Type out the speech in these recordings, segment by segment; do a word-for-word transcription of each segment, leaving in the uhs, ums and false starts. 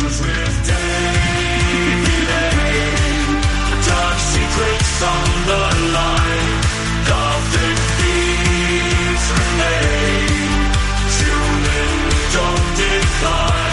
News with Davey Lane. Dark secrets on the line. Gothic thieves remain. Tune in, don't decline.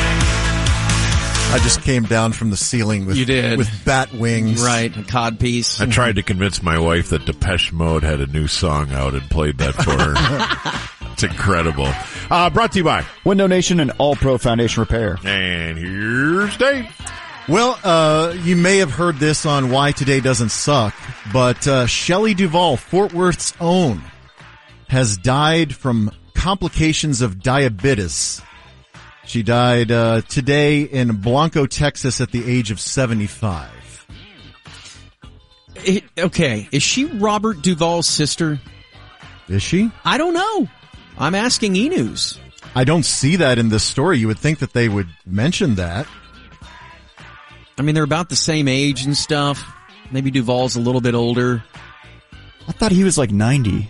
I just came down from the ceiling with You did. with bat wings. Right, a codpiece. I tried to convince my wife that Depeche Mode had a new song out and played that for her. It's incredible. Uh, brought to you by Window Nation and All Pro Foundation Repair. And here's Dave. Well, uh, you may have heard this on Why Today Doesn't Suck, but uh, Shelley Duvall, Fort Worth's own, has died from complications of diabetes. She died uh, today in Blanco, Texas at the age of seventy-five. It, okay, is she Robert Duvall's sister? Is she? I don't know. I'm asking E! News. I don't see that in this story. You would think that they would mention that. I mean, they're about the same age and stuff. Maybe Duvall's a little bit older. I thought he was like ninety.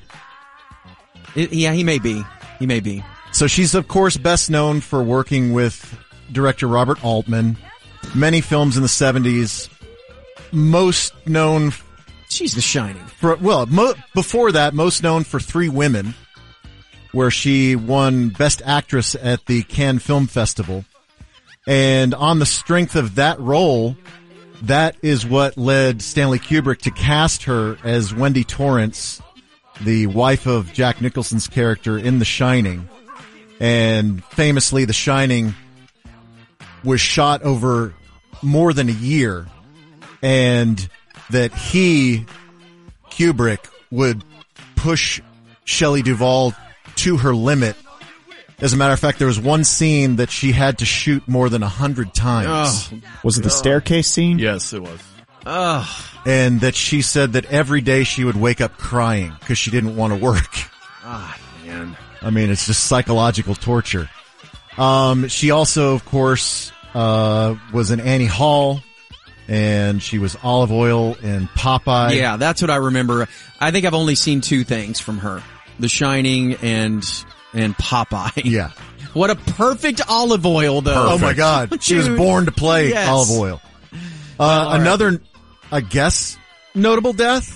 It, yeah, he may be. He may be. So she's, of course, best known for working with director Robert Altman. Many films in the seventies. Most known... She's The Shining. For, well, mo- before that, most known for Three Women, where she won Best Actress at the Cannes Film Festival. And on the strength of that role, that is what led Stanley Kubrick to cast her as Wendy Torrance, the wife of Jack Nicholson's character in The Shining. And famously, The Shining was shot over more than a year, and that he, Kubrick, would push Shelley Duvall to her limit. As a matter of fact, there was one scene that she had to shoot more than a hundred times. Oh, was it the staircase scene? Yes, it was. Oh. And that she said that every day she would wake up crying because she didn't want to work. Ah, man. I mean, it's just psychological torture. Um, she also, of course, uh, was in Annie Hall, and she was Olive Oyl in Popeye. Yeah, that's what I remember. I think I've only seen two things from her. The Shining and and Popeye. Yeah. What a perfect Olive Oyl, though. Perfect. Oh, my God. She was born to play Yes. Olive Oyl. Uh, another, I guess, notable death?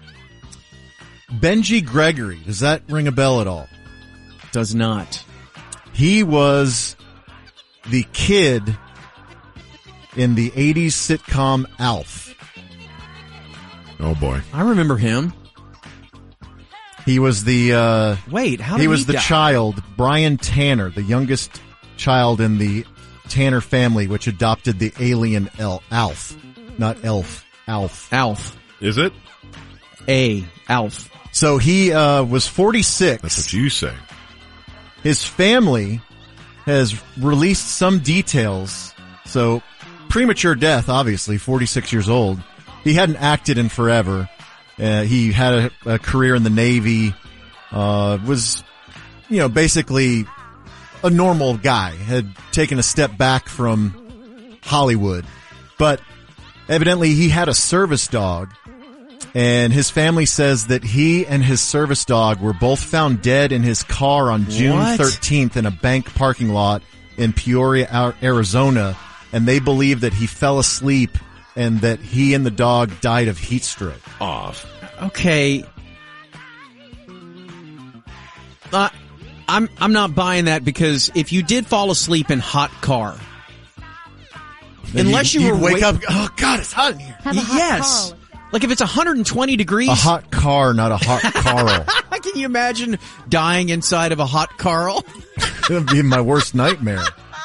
Benji Gregory. Does that ring a bell at all? Does not. He was the kid in the eighties sitcom Alf. Oh, boy. I remember him. He was the, uh... Wait, how did he he was the die? child, Brian Tanner, the youngest child in the Tanner family, which adopted the alien El- Alf. Not Elf. Alf. Alf. Is it? A. Alf. So he, uh, was forty-six. That's what you say. His family has released some details. So, premature death, obviously, forty-six years old. He hadn't acted in forever. Uh, he had a, a career in the Navy, uh, was, you know, basically a normal guy, had taken a step back from Hollywood. But evidently he had a service dog, and his family says that he and his service dog were both found dead in his car on June What? thirteenth in a bank parking lot in Peoria, Arizona, and they believe that he fell asleep and that he and the dog died of heat stroke. Off. Okay. Uh, I'm I'm not buying that, because if you did fall asleep in hot car, Then unless you'd- you you'd were wake wa- up, oh God, it's hot in here. Have a hot yes. Carl. Like if it's one hundred twenty degrees. A hot car, not a hot Carl. Can you imagine dying inside of a hot Carl? It would be my worst nightmare.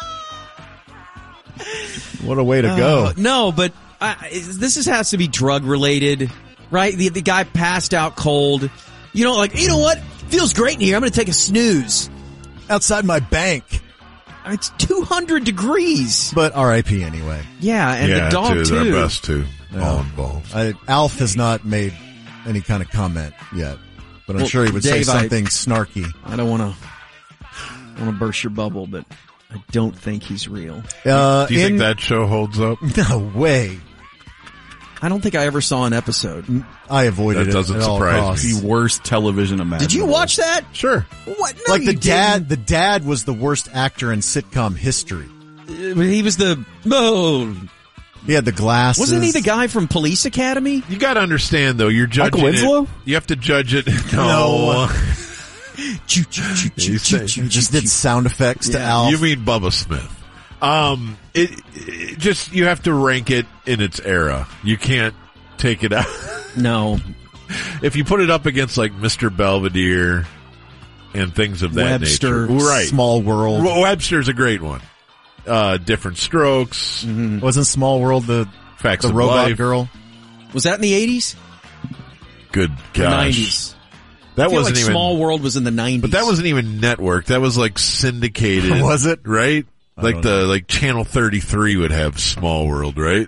What a way to go. Uh, no, but uh, this is, has to be drug related, right? The, the guy passed out cold. You know, like, you know what? Feels great in here. I'm going to take a snooze. Outside my bank. It's two hundred degrees. But R I P anyway. Yeah, and yeah, the dog too. too. They're best too. Yeah. All involved. I, Alf has not made any kind of comment yet, but I'm Well, sure he would Dave, say I- something snarky. I don't want to want to burst your bubble, but I don't think he's real. Uh, Do you in, think that show holds up? No way. I don't think I ever saw an episode. I avoided That it. doesn't at all surprise me. costs. The worst television imaginable. Did you watch that? Sure. What? No, Like the you dad, didn't. the dad was the worst actor in sitcom history. Uh, he was the oh, He had the glasses. wasn't he the guy from Police Academy? You got to understand, though, you're judging Michael Winslow? it. You have to judge it. No. Choo, choo, choo, choo, You choo, say- choo, He just choo, did sound effects to Yeah. Alf. You mean Bubba Smith. Um, it, it just, you have to rank it in its era. You can't take it out. No, If you put it up against, like, Mister Belvedere and things of that Webster. nature. Right. Small World. Well, Webster's a great one. Uh, Different Strokes, Wasn't Small World the, Facts the of robot Life. girl? was that in the eighties? Good gosh. Nineties. That I feel wasn't like even, Small World was in the nineties. but that wasn't even network. That was like syndicated. Was it? Right? Like don't the, like Channel thirty-three would have Small World, right?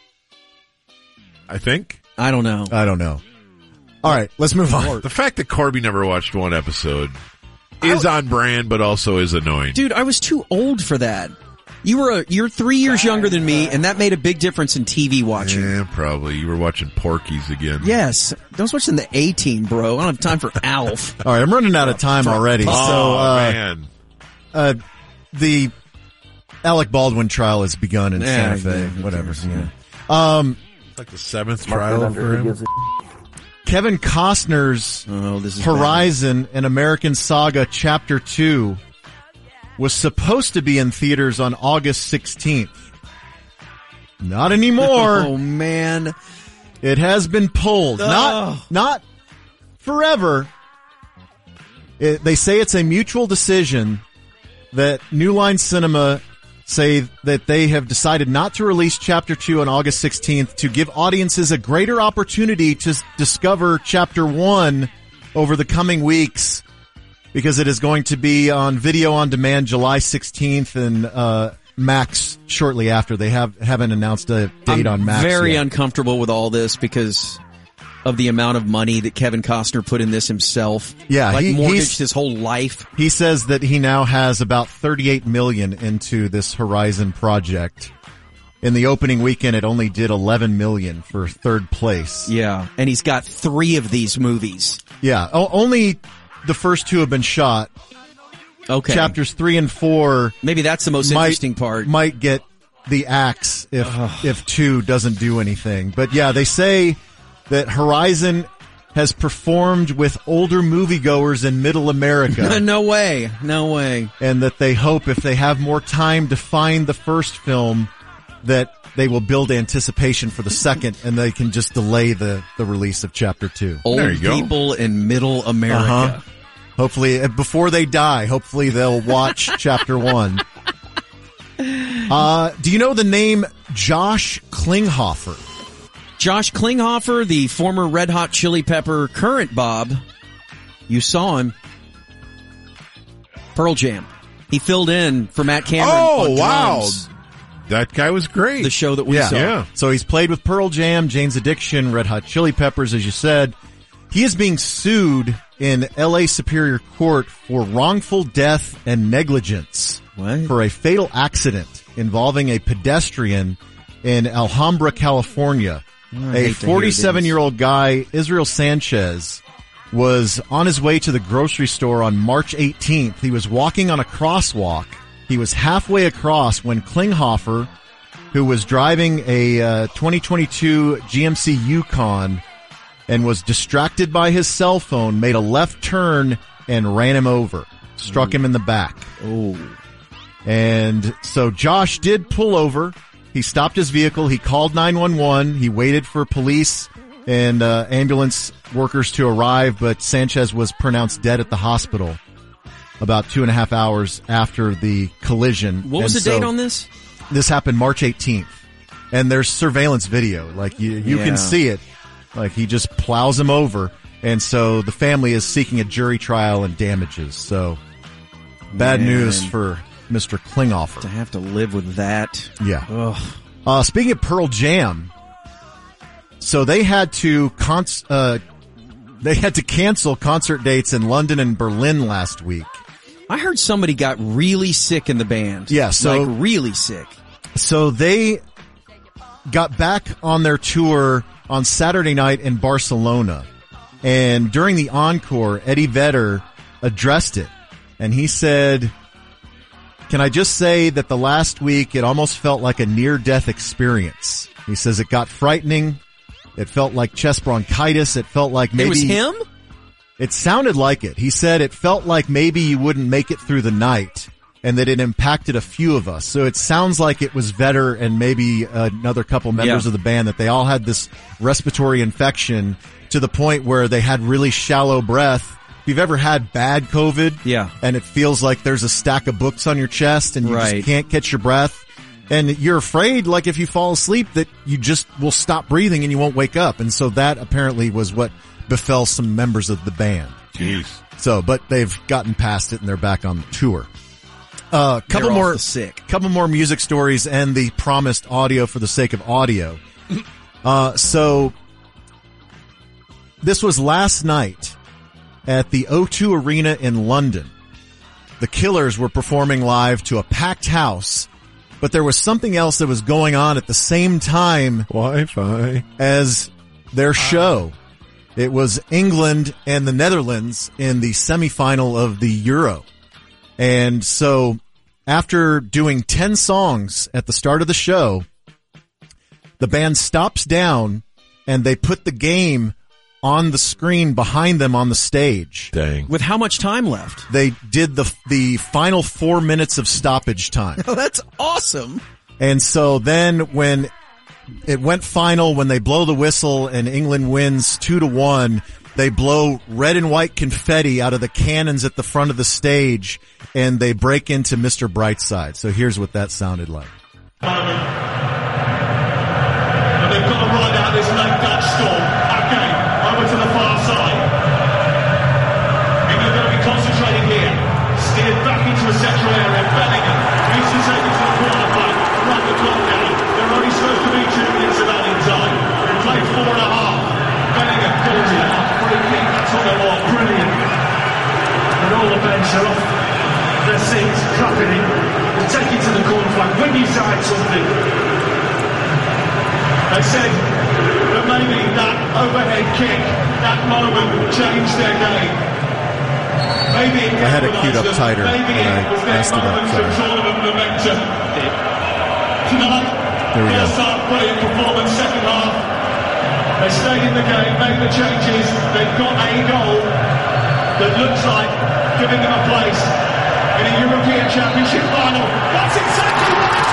I think. I don't know. I don't know. All right, let's move on. The fact that Corby never watched one episode is on brand, but also is annoying. Dude, I was too old for that. You were a, you're three years younger than me, and that made a big difference in T V watching. Yeah, probably. You were watching Porky's again. Yes, I was watching the A-Team, bro. I don't have time for Alf. All right, I'm running out of time already. Oh, so, uh, man. uh, the Alec Baldwin trial has begun in Yeah, Santa Fe. yeah, who Whatever. cares? Yeah. Um, It's like the seventh trial for him. Kevin Costner's Oh, this is Horizon, an American Saga Chapter two was supposed to be in theaters on August sixteenth. Not bad. anymore. Oh man, It has been pulled. Oh. Not, not forever. It, they say it's a mutual decision that New Line Cinema say that they have decided not to release Chapter two on August sixteenth to give audiences a greater opportunity to s- discover Chapter one over the coming weeks, because it is going to be on video on demand July sixteenth and uh Max shortly after. They have haven't announced a date I'm on Max very yet. uncomfortable with all this because of the amount of money that Kevin Costner put in this himself. Yeah, like he- mortgaged he's- his whole life. He says that he now has about thirty-eight million into this Horizon project. In the opening weekend, it only did eleven million for third place. Yeah, and he's got three of these movies. Yeah, o- only the first two have been shot. Okay, Chapters three and four maybe that's the most might, interesting part. might get the axe if if two doesn't do anything. But yeah, they say that Horizon has performed with older moviegoers in Middle America. no way, no way. And that they hope if they have more time to find the first film, that they will build anticipation for the second, and they can just delay the, the release of Chapter two. Old There you go. people in Middle America. Uh-huh. Hopefully, uh, before they die, hopefully they'll watch Chapter one. Uh, do you know the name Josh Klinghoffer? Josh Klinghoffer, the former Red Hot Chili Pepper current Bob, you saw him. Pearl Jam. He filled in for Matt Cameron. Oh, on wow. drums, That guy was great. the show that we Yeah. saw. Yeah. So he's played with Pearl Jam, Jane's Addiction, Red Hot Chili Peppers, as you said. He is being sued in L A Superior Court for wrongful death and negligence What? for a fatal accident involving a pedestrian in Alhambra, California. I A hate to hear forty-seven-year-old guy, Israel Sanchez, was on his way to the grocery store on March eighteenth. He was walking on a crosswalk. He was halfway across when Klinghoffer, who was driving a uh, twenty twenty-two G M C Yukon and was distracted by his cell phone, made a left turn and ran him over, struck him in the back. Oh. And so Josh did pull over. He stopped his vehicle. He called nine one one. He waited for police and uh, ambulance workers to arrive, but Sanchez was pronounced dead at the hospital about two and a half hours after the collision. What was And the date so on this? This happened March eighteenth. And there's surveillance video. Like, you, you Yeah. can see it. Like, he just plows him over. And so the family is seeking a jury trial and damages. So, bad Man. news for Mister Klinghoffer. To have to live with that. Yeah. Ugh. Uh, speaking of Pearl Jam, so they had to cons- uh, they had to cancel concert dates in London and Berlin last week. I heard somebody got really sick in the band. Yeah, so- like really sick. So they got back on their tour on Saturday night in Barcelona. And during the encore, Eddie Vedder addressed it. And he said, Can I just say that the last week it almost felt like a near-death experience. He says it got frightening. It felt like chest bronchitis. It felt like maybe... It was him? It sounded like it. He said it felt like maybe you wouldn't make it through the night and that it impacted a few of us. So it sounds like it was Vedder and maybe another couple members Yeah. of the band that they all had this respiratory infection to the point where they had really shallow breath. If you've ever had bad COVID, Yeah. and it feels like there's a stack of books on your chest and you Right. just can't catch your breath, and you're afraid, like if you fall asleep, that you just will stop breathing and you won't wake up. And so that apparently was what befell some members of the band. Jeez. So, but they've gotten past it and they're back on tour. A uh, couple They're off more the sick. couple more music stories and the promised audio for the sake of audio. Uh, so this was last night at the O two Arena in London. The Killers were performing live to a packed house, but there was something else that was going on at the same time Wi-Fi. as their show. It was England and the Netherlands in the semifinal of the Euro. And so after doing ten songs at the start of the show, the band stops down and they put the game on the screen behind them on the stage. Dang. With how much time left? They did the the final four minutes of stoppage time. Oh, that's awesome. And so then when it went final, when they blow the whistle and England wins two to one, they blow red and white confetti out of the cannons at the front of the stage and they break into Mister Brightside. So here's what that sounded like. And they've got to ride out this late Dutch storm. Okay, over to the far side. England going to be concentrating here. Steered back into a central area. Bellingham needs to take it to the corner flag. Run the clock down. They're only supposed to be two minutes of adding time. They've played four and a half. Bellingham calls it out. Free kick. That's what they want. Brilliant. And all the bench are off their seats, clapping it. They take it to the corner flag. When you say something. They said that maybe that overhead kick, that moment changed their game. Maybe it I had it queued up galvanised them. tighter Maybe when I it was their messed it up, moment of sorry. tournament momentum. Tonight, There we go. first half, brilliant performance, second half. They stayed in the game, made the changes. They've got a goal that looks like giving them a place in a European Championship final. That's exactly what it's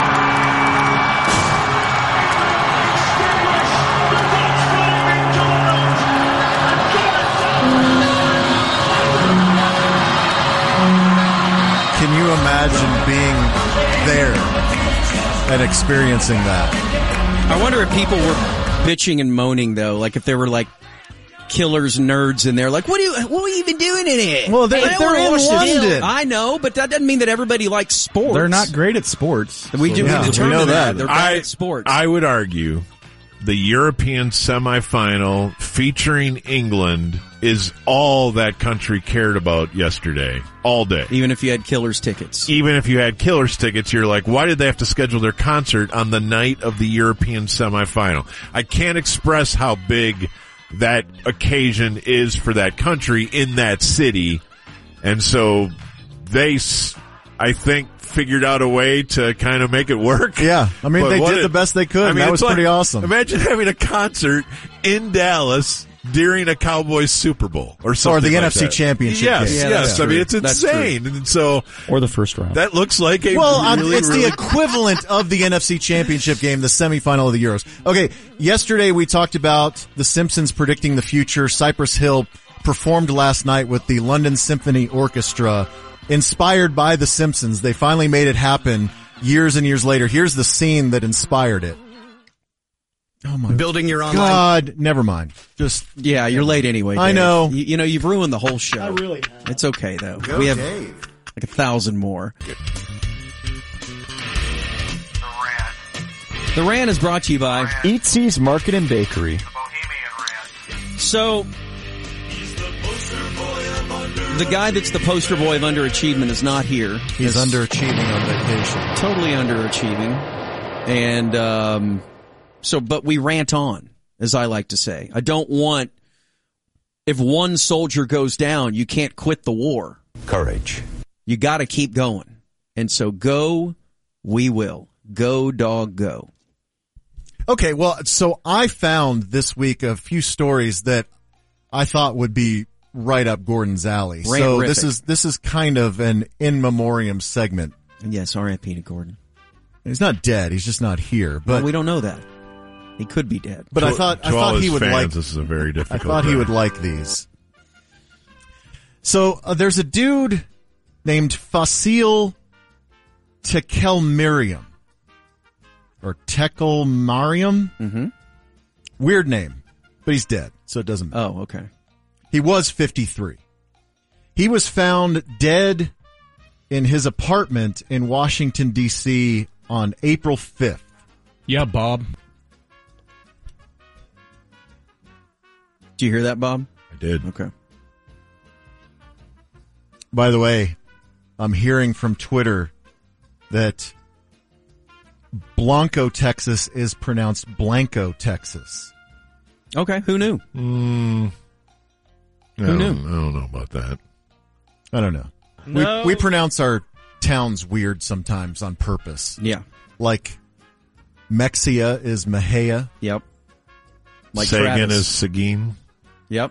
Can you imagine being there and experiencing that? I wonder if people were bitching and moaning though, like if there were like Killers nerds in there, like what do you, what are we even doing in it? Well, they- I don't they're wanna in watch this. London. I know, but that doesn't mean that everybody likes sports. They're not great at sports. We do Yeah, we we determine know that. that. They're bad I, at sports. I would argue the European semifinal featuring England is all that country cared about yesterday, all day. Even if you had Killers tickets. Even if you had Killers tickets, you're like, why did they have to schedule their concert on the night of the European semifinal? I can't express how big that occasion is for that country in that city. And so they, s- I think, figured out a way to kind of make it work. Yeah. I mean, But they what did it- the best they could, and that it's was pretty awesome. Imagine having a concert in Dallas during a Cowboys Super Bowl or something Or the like N F C that. Championship Yes, game. Yeah, yes. that's I mean, true. it's That's insane. And so Or the first round. that looks like a Well, um, really, it's really the equivalent of the N F C Championship game, the semifinal of the Euros. Okay, yesterday we talked about The Simpsons predicting the future. Cypress Hill performed last night with the London Symphony Orchestra, inspired by The Simpsons. They finally made it happen years and years later. Here's the scene that inspired it. Oh my Building your online. God, never mind. Just Yeah, you're late anyway. I Dave. know. You, you know, you've ruined the whole show. I really have. It's okay though. we have Dave. like a thousand more. The Rant is brought to you by. Eatsy's Market and Bakery. So, the guy that's the poster boy of underachievement is not here. He's underachieving on vacation. Totally underachieving. And, um, so, but we rant on, as I like to say. I don't want, if one soldier goes down, you can't quit the war. Courage. You gotta keep going. And so go, we will. Go, dog, go. Okay, well, so I found this week a few stories that I thought would be right up Gordon's alley. Rant-rific. So this is this is kind of an in memoriam segment. And yes, R I P to Gordon. He's not dead. He's just not here. But well, we don't know that. He could be dead. But to, I thought to I all thought his he would fans, like. This is a very difficult. I thought day. he would like these. So uh, there's a dude named Fasil Tekelmiriam. Or Tekel Mariam. Mm-hmm. Weird name, but he's dead, so it doesn't matter. Oh, okay. He was fifty-three. He was found dead in his apartment in Washington, D C on April fifth. Yeah, Bob. Did you hear that, Bob? I did. Okay. By the way, I'm hearing from Twitter that Blanco, Texas is pronounced Blanco, Texas. Okay, who knew? Mm, I Who don't- knew? I don't know about that. I don't know. No. We, we pronounce our towns weird sometimes on purpose. Yeah. Like Mexia is Mejia. Yep. Like Sagan Travis. is Seguin. Yep.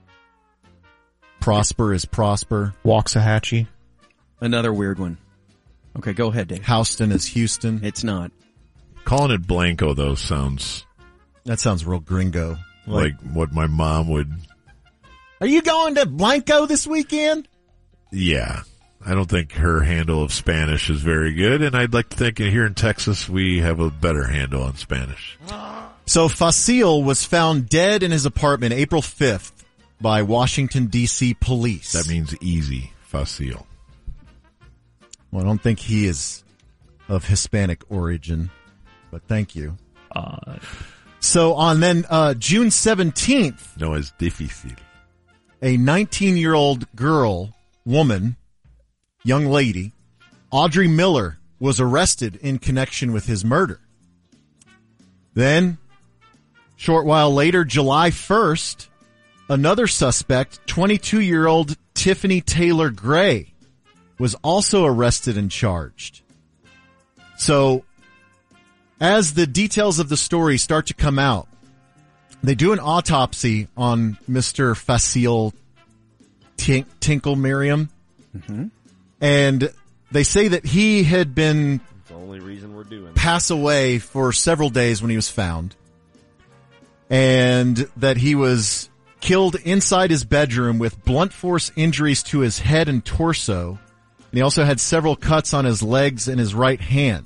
Prosper is Prosper. Waxahachie. Another weird one. Okay, go ahead, Dave. Houston is Houston. It's not. Calling it Blanco though sounds That sounds real gringo. like what my mom would. Are you going to Blanco this weekend? Yeah, I don't think her handle of Spanish is very good, and I'd like to think here in Texas we have a better handle on Spanish. So Fasil was found dead in his apartment April fifth by Washington, D C police. That means easy, facile. Well, I don't think he is of Hispanic origin, but thank you. Uh, So on then uh, June seventeenth, No, es difícil. a nineteen-year-old girl, woman, young lady, Audrey Miller, was arrested in connection with his murder. Then, short while later, July first, another suspect, twenty-two-year-old Tiffany Taylor Gray, was also arrested and charged. So, as the details of the story start to come out, they do an autopsy on Mister Fasil Tink- Tinkle Miriam. Mm-hmm. And they say that he had been It's the only reason we're doing it. pass away for several days when he was found. And that he was killed inside his bedroom with blunt force injuries to his head and torso. And he also had several cuts on his legs and his right hand.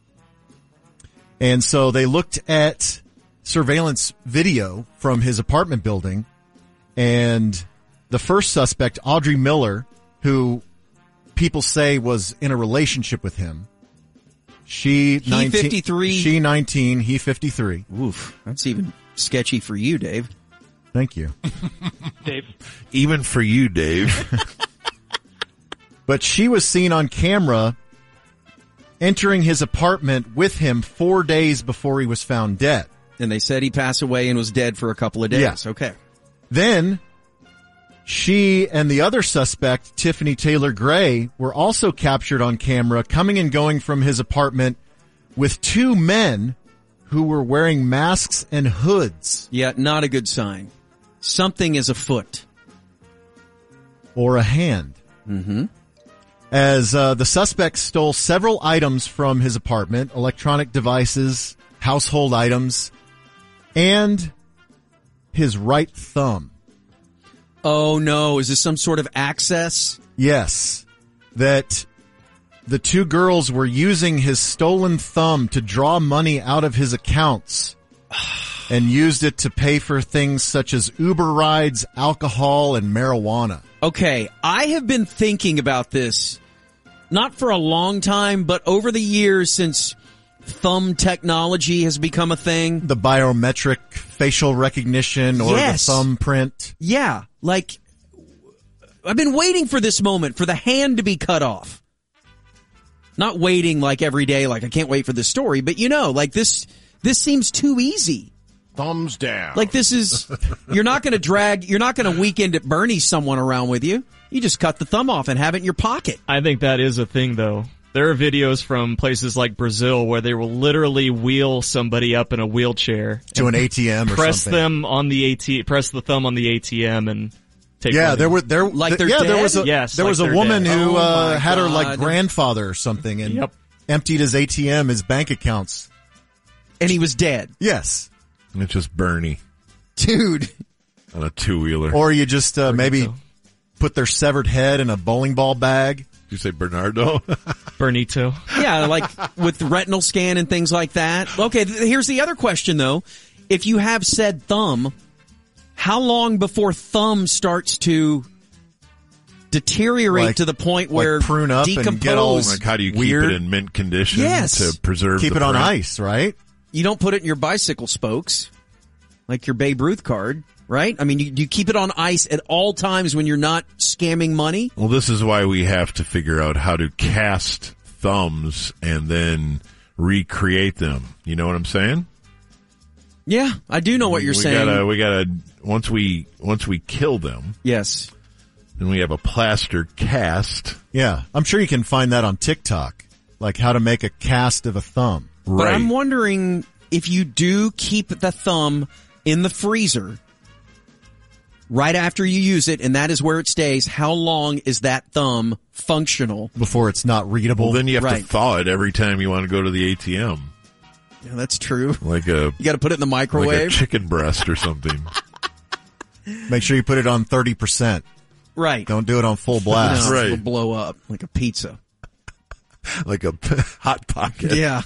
And so they looked at surveillance video from his apartment building, and the first suspect, Audrey Miller, who people say was in a relationship with him, she He nineteen, fifty-three. she nineteen, he fifty-three. Oof. That's even sketchy for you, Dave. Thank you. Dave. Even for you, Dave. But she was seen on camera entering his apartment with him four days before he was found dead. And they said he passed away and was dead for a couple of days. Yeah. Okay. Then, she and the other suspect, Tiffany Taylor Gray, were also captured on camera coming and going from his apartment with two men who were wearing masks and hoods. Yeah, not a good sign. Something is afoot. Or a hand. Mm-hmm. As uh, the suspect stole several items from his apartment, electronic devices, household items, and his right thumb. Oh no, is this some sort of access? Yes, that the two girls were using his stolen thumb to draw money out of his accounts and used it to pay for things such as Uber rides, alcohol, and marijuana. Okay, I have been thinking about this, not for a long time, but over the years since thumb technology has become a thing. The biometric facial recognition or Yes. the thumbprint. Yeah, like, I've been waiting for this moment, for the hand to be cut off. Not waiting like every day, like I can't wait for this story, but you know, like this, this seems too easy. Thumbs down. Like this is, you're not going to drag, you're not going to weekend at Bernie's someone around with you. You just cut the thumb off and have it in your pocket. I think that is a thing, though. There are videos from places like Brazil where they will literally wheel somebody up in a wheelchair to an A T M or press something. them on the AT, press the thumb on the A T M and take Yeah, money. there were there Like th- they're yeah there dead? was a Yes, there like was a they're woman dead. who Oh uh, my had her like God. grandfather or something and Yep. emptied his A T M, his bank accounts. And he was dead. Yes, It's just Bernie Dude. on a two wheeler. or you just uh, maybe so. put their severed head in a bowling ball bag. Did you say Bernardo? Bernito. Yeah, like with retinal scan and things like that. Okay, th- here's the other question though. If you have said thumb, how long before thumb starts to deteriorate Like- to the point like where prune up and decompose? get all Like, how do you Weird. keep it in mint condition Yes. to preserve Keep the it on print? ice, right? You don't put it in your bicycle spokes, like your Babe Ruth card, right? I mean, you, you keep it on ice at all times when you're not scamming money. Well, this is why we have to figure out how to cast thumbs and then recreate them. You know what I'm saying? Yeah, I do know what you're we saying. Gotta, we gotta once we once we kill them, Yes. then we have a plaster cast. Yeah, I'm sure you can find that on TikTok, like how to make a cast of a thumb. But Right. I'm wondering if you do keep the thumb in the freezer right after you use it, and that is where it stays, how long is that thumb functional? Before it's not readable. Well, then you have Right. to thaw it every time you want to go to the A T M, Yeah, that's true. like a You got to put it in the like a microwave. chicken breast or something. Make sure you put it on thirty percent. Right. Don't do it on full blast. No, Right. It'll blow up like a pizza. like a hot pocket. Yeah.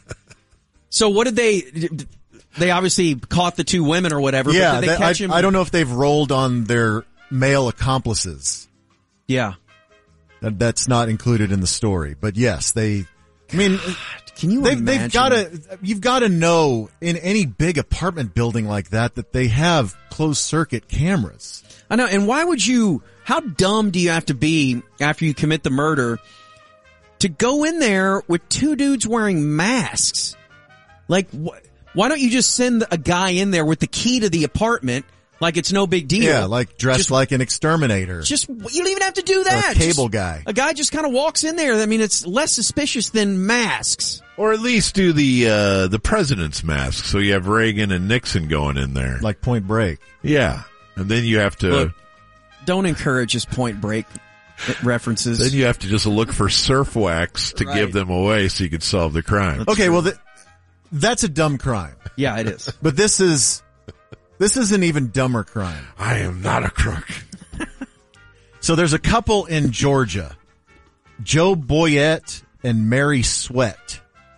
So what did they? They obviously caught the two women or whatever. Yeah, but did they they- catch I, him? I don't know if they've rolled on their male accomplices. Yeah. That, that's not included in the story. But yes, they, I mean, Can you they've, imagine? they've got to, you've got to know in any big apartment building like that, that they have closed circuit cameras. I know. And why would you? How dumb do you have to be after you commit the murder to go in there with two dudes wearing masks? Like, wh- why don't you just send a guy in there with the key to the apartment like it's no big deal? Yeah, like dressed Just- like an exterminator. Just, you don't even have to do that. Or a cable Just- guy. A guy just kind of walks in there. I mean, it's less suspicious than masks. Or at least do the uh, the president's mask, so you have Reagan and Nixon going in there. Like Point Break. Yeah, and then you have to Look, don't encourage his Point Break references. then you have to just look for surf wax to Right. give them away, so you could solve the crime. Okay, well, th- that's a dumb crime. Yeah, it is. But this is, this is an even dumber crime. I am not a crook. So there's a couple in Georgia, Joe Boyette and Mary Sweat.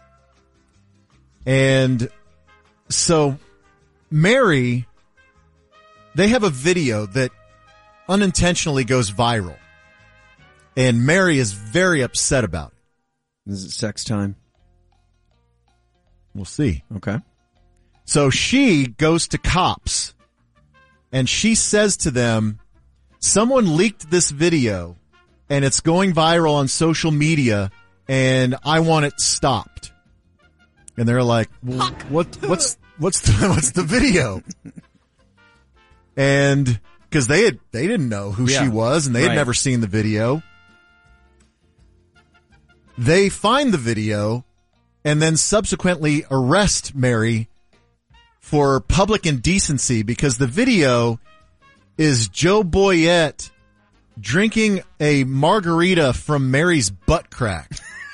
And so Mary, they have a video that unintentionally goes viral. And Mary is very upset about it. Is it sex time? We'll see. Okay. So she goes to cops and she says to them, someone leaked this video and it's going viral on social media and I want it stopped. And they're like, well, what, what's, what's the, what's the video? And cause they had, they didn't know who Yeah. she was and they had Right. never seen the video. They find the video and then subsequently arrest Mary for public indecency because the video is Joe Boyette drinking a margarita from Mary's butt crack.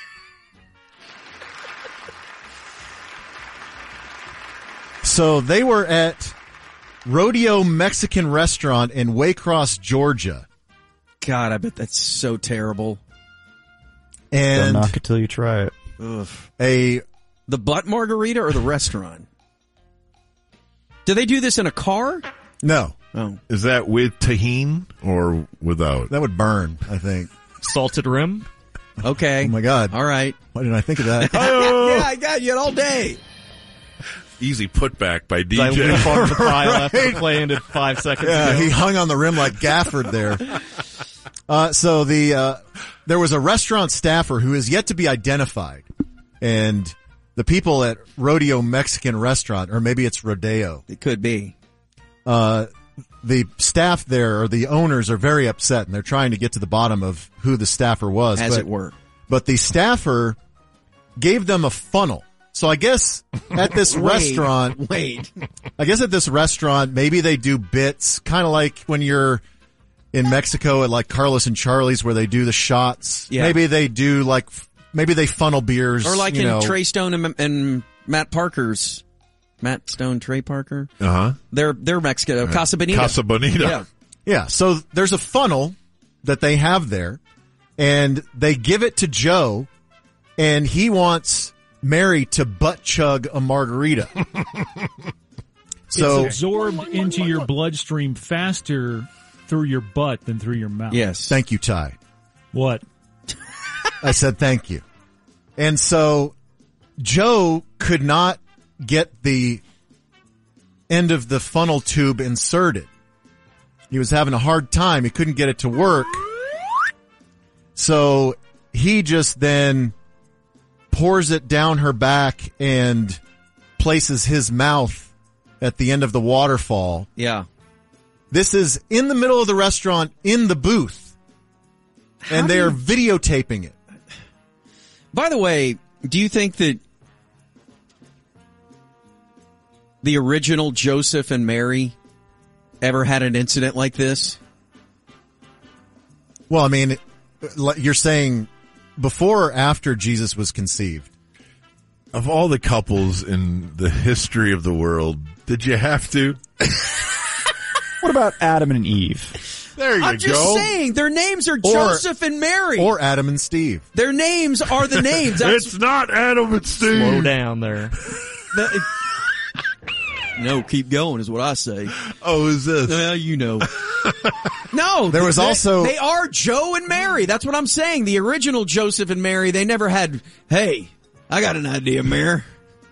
So they were at Rodeo Mexican Restaurant in Waycross, Georgia. God, I bet that's so terrible. Don't And knock it till you try it. Ugh. a The butt margarita or the restaurant? Do they do this in a car? no, Oh. Is that with tahine or without? that would burn, I think. Salted rim. Okay. Oh my God. All right. Why didn't I think of that? Yeah, I got you all day. Easy putback by D I J. leap onto the pile after the play ended five seconds Yeah, ago. he hung on the rim like Gafford there. Uh, so the, uh, there was a restaurant staffer who is yet to be identified. And the people at Rodeo Mexican Restaurant, or maybe it's Rodeo, It could be. uh, the staff there or the owners are very upset and they're trying to get to the bottom of who the staffer was. As but, it were. but the staffer gave them a funnel. So I guess at this Wait, restaurant, Wait. I guess at this restaurant, maybe they do bits, kind of like when you're in Mexico at like Carlos and Charlie's where they do the shots. Yeah. Maybe they do like, maybe they funnel beers. Or like you in know. Trey Stone and, and Matt Parker's. Matt Stone, Trey Parker. Uh huh. They're, they're Mexico. Casa Bonita. Casa Bonita. Yeah. Yeah, so there's a funnel that they have there, and they give it to Joe, and he wants Mary to butt chug a margarita. So it's absorbed into your bloodstream faster through your butt than through your mouth. Yes. thank you, Ty. What? I said thank you. And so Joe could not get the end of the funnel tube inserted. He was having a hard time. He couldn't get it to work. So he just then pours it down her back and places his mouth at the end of the waterfall. Yeah. This is in the middle of the restaurant in the booth. And do they are you- videotaping it. By the way, do you think that the original Joseph and Mary ever had an incident like this? Well, I mean, you're saying before or after Jesus was conceived? Of all the couples in the history of the world, did you have to? What about Adam and Eve? There you I'm just go. saying, their names are Joseph and Mary. Or Adam and Steve. Their names are the names. That's, It's not Adam and Steve. Slow down there. that- no, keep going is what I say. Oh, is this? Well, you know. No. There was they, also- They are Joe and Mary. That's what I'm saying. The original Joseph and Mary, they never had, hey, I got an idea, Mayor.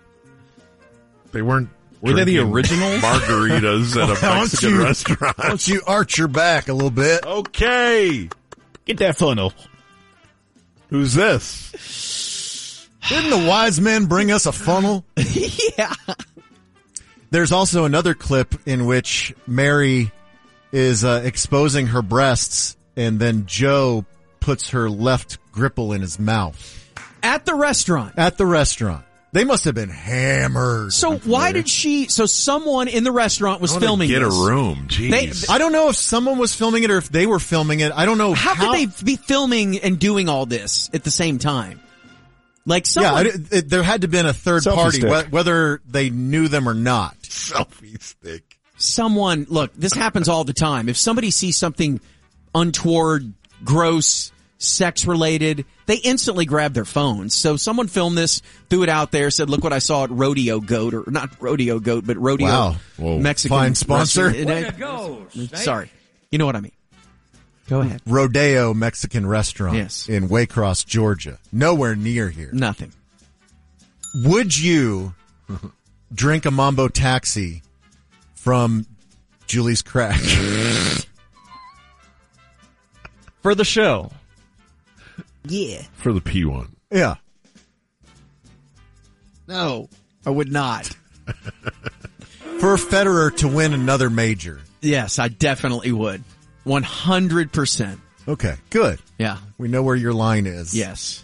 They weren't. Were they the drinking original? margaritas at a Why don't Mexican you- restaurant? Why don't you arch your back a little bit? Okay. Get that funnel. Who's this? Didn't the wise men bring us a funnel? Yeah. There's also another clip in which Mary is uh, exposing her breasts, and then Joe puts her left gripple in his mouth At the restaurant. at the restaurant. They must have been hammered. So why did she, so someone in the restaurant was I wanna filming Get this. a room. Jeez. They- I don't know if someone was filming it or if they were filming it. I don't know How, how, could they be filming and doing all this at the same time? Like Yeah, someone, I- it, there had to have been a third Selfie party, stick. wh- whether they knew them or not. Selfie stick. someone, look, this happens all the time. If somebody sees something untoward, gross, sex related, they instantly grab their phones. So someone filmed this, threw it out there, said, look what I saw at Rodeo Goat, or not Rodeo Goat, but Rodeo Wow. Whoa. Mexican. Fine sponsor. restaurant. And I- Sorry. You know what I mean. Go ahead. Rodeo Mexican restaurant Yes. in Waycross, Georgia. Nowhere near here. Nothing. Would you drink a Mambo Taxi from Julie's Crack? For the show. Yeah. For the P one. Yeah. No, I would not. For Federer to win another major. Yes, I definitely would. one hundred percent. Okay, good. Yeah. We know where your line is. Yes.